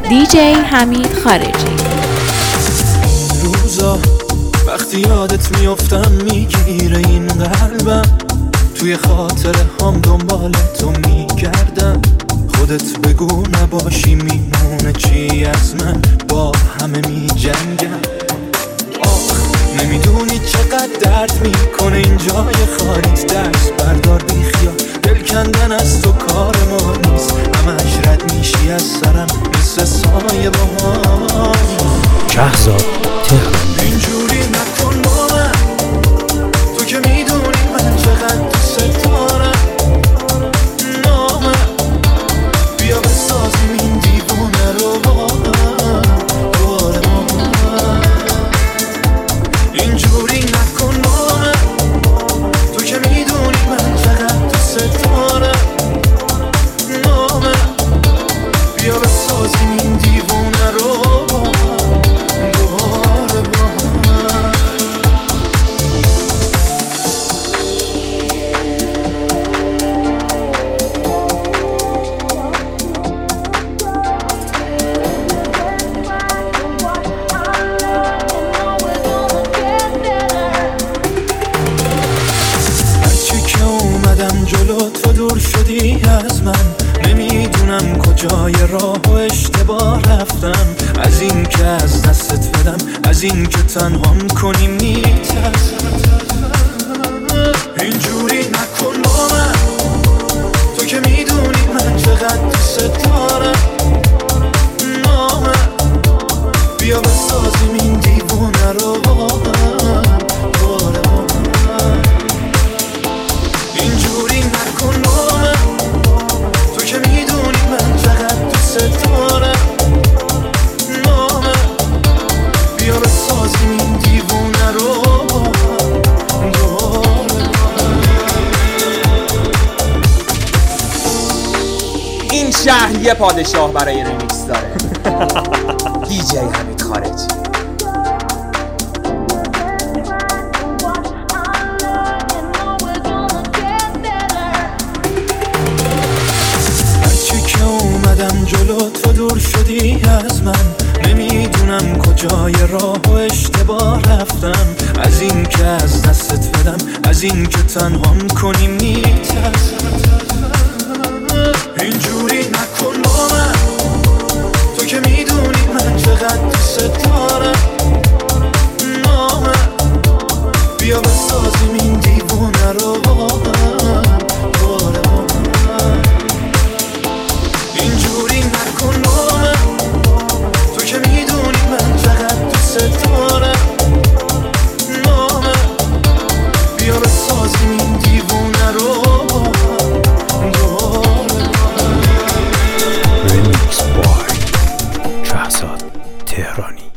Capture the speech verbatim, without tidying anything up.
دی جی حمید خارجی. روزا وقتی یادت میافتم میگیره این قلبم، توی خاطره هم دنبال تو میگردم. خودت بگو نباشی میمونه چی از من، با همه میجنگم. آخ نمیدونی چقدر درد میکنه این جای خالیت، دست بردار بیخیال، دل کندن از تو کار ما نیست. همش رد میشی از سرم مثل سایه باهام. شهرزاد تهران. اینجوری نکن با من، تو که میدونی من چقدر دوست دارم. نامم بیا بسازیم این دیوونه رو با هم دوباره با هم. اینجوری نکن با من، تو که میدونی من چقدر دوست دارم. نامم بیا بسازیم این دیوونه رو با هم دوباره با هم. هرچی که اومدم جلو تو دور شدی از من، نمیدونم کجای راه و اشتباه رفتم. از این که از دستت بدم، از این که تنهام کنی میترسم. اینجوری نکن با من، تو که میدونی من چقدر دوست دارم. نامم بیا بسازیم این دیوونه رو با هم دوباره با هم. اینجوری نکن با من، تو که میدونی من چقدر دوست دارم. نامم بیا بسازیم این دیوونه رو با هم دوباره با هم. این شهر یه پادشاه برای ریمیکس داره. دی جی حمید خارجی. هرچی که اومدم جلو تو دور شدی از من، نمیدونم کجای راه و اشتباه رفتم. از این که از دستت بدم، از این که تنهام کنی میترسم. اینجوری نکن با من، تو که میدونی من چقدر دوست دارم. نامم بیا بسازیم این دیوونه رو با هم دوباره با هم. اینجوری نکن با من، تو که میدونی من چقدر دوست دارم. نامم بیا بسازیم این دیوونه رو با هم دوباره با هم. ریمیکس بای شهرزاد تهرانی.